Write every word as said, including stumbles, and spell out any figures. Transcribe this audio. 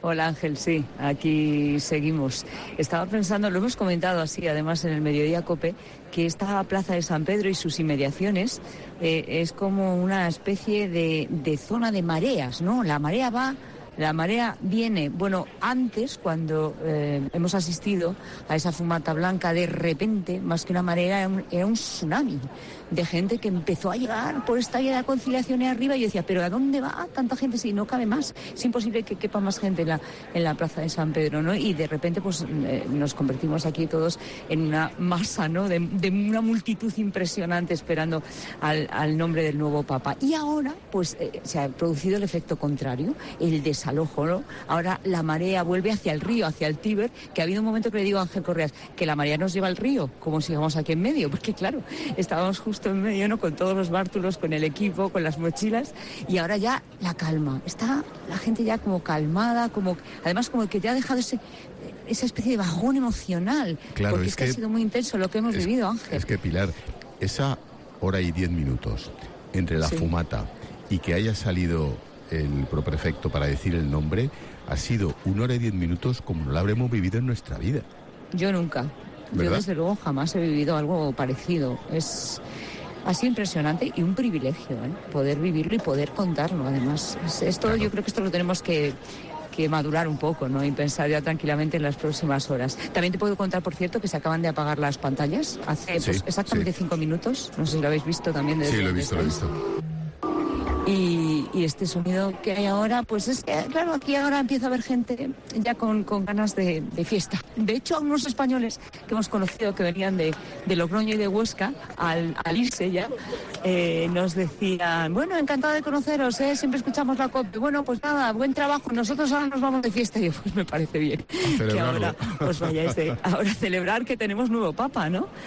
Hola Ángel, sí, aquí seguimos. Estaba pensando, lo hemos comentado así, además en el Mediodía COPE, que esta Plaza de San Pedro y sus inmediaciones eh, es como una especie de, de zona de mareas, ¿no? La marea va, la marea viene. Bueno, antes, cuando eh, hemos asistido a esa fumata blanca, de repente, más que una marea, era un, era un tsunami de gente que empezó a llegar por esta vía de la Conciliación y arriba, y yo decía, ¿pero a dónde va tanta gente si no cabe más? Es imposible que quepa más gente en la, en la Plaza de San Pedro, ¿no? Y de repente pues eh, nos convertimos aquí todos en una masa, ¿no? De, de una multitud impresionante esperando al, al nombre del nuevo Papa. Y ahora pues eh, se ha producido el efecto contrario, el desalojo, ¿no? Ahora la marea vuelve hacia el río, hacia el Tíber, que ha habido un momento que le digo a Ángel Correas, que la marea nos lleva al río, como si íbamos aquí en medio, porque claro, estábamos justo en medio, ¿no? Con todos los bártulos, con el equipo, con las mochilas, y ahora ya la calma. Está la gente ya como calmada, como además como que ya ha dejado ese esa especie de bajón emocional, claro, porque es es que, que ha sido muy intenso lo que hemos es, vivido, Ángel. Es que, Pilar, esa hora y diez minutos entre la sí. fumata y que haya salido el proprefecto para decir el nombre, ha sido una hora y diez minutos como no la habremos vivido en nuestra vida. Yo nunca. ¿Verdad? Yo desde luego jamás he vivido algo parecido. Es así impresionante y un privilegio, ¿eh? Poder vivirlo y poder contarlo. Además, esto, claro. Yo creo que esto lo tenemos que, que madurar un poco, ¿no? Y pensar ya tranquilamente en las próximas horas. También te puedo contar, por cierto, que se acaban de apagar las pantallas hace sí, pues, exactamente sí. cinco minutos. No sé si lo habéis visto también. Sí, lo he visto, lo he visto. Y, y este sonido que hay ahora, pues es que, claro, aquí ahora empieza a haber gente ya con, con ganas de, de fiesta. De hecho, algunos españoles que hemos conocido que venían de, de Logroño y de Huesca, al, al irse ya, eh, nos decían, bueno, encantado de conoceros, ¿eh? Siempre escuchamos la COPE. Bueno, pues nada, buen trabajo, nosotros ahora nos vamos de fiesta. Y yo, pues me parece bien que ahora os vayáis de, ahora a celebrar que tenemos nuevo Papa, ¿no?